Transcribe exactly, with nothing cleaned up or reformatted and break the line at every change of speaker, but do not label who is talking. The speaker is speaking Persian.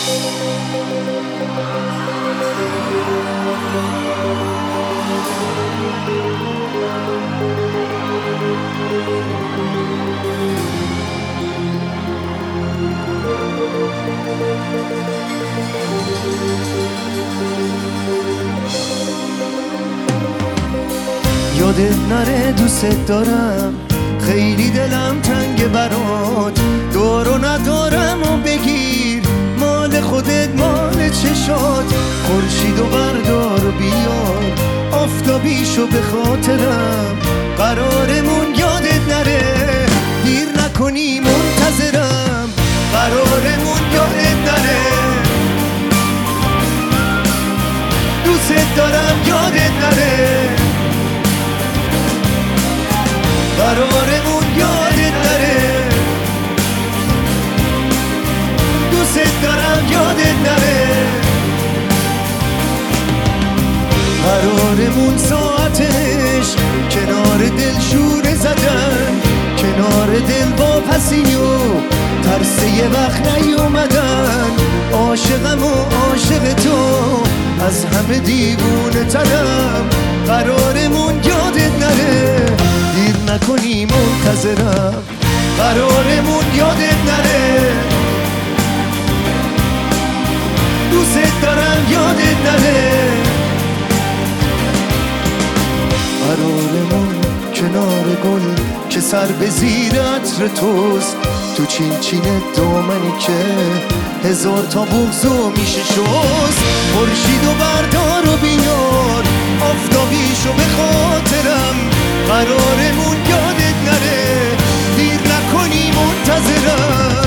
یادت نره دوست دارم، خیلی دلم تنگ برات، دارو ندارم و بگیر مال خودت مال چشات. خورشیدو بردار و بیار آفتابیشو به خاطرم، قرارمون یادت نره دیر نکنی منتظرم، قرارمون یادت نره دوست دارم یادت نره، قرارمون یادت نره دوست دارم یادت نره، قرارمون ساعتش کنار دل شوره زدن، کنار دل با پسی و ترس یه وقت نیومدن. عاشقم و عاشق تو از همه دیوونه ترم، قرارمون یادت نره دیر نکنی منتظرم، قرارمون یادت نره دوست دارم یادت نره، قرارمون کنار گل که سر به زیر عطر توست، تو چین چین دامنی که هزار تا بغضو میشه شست. خورشیدو بردار و بیار آفتابیشو به خاطرم، قرارمون یادت نره دیر نکنی منتظرم.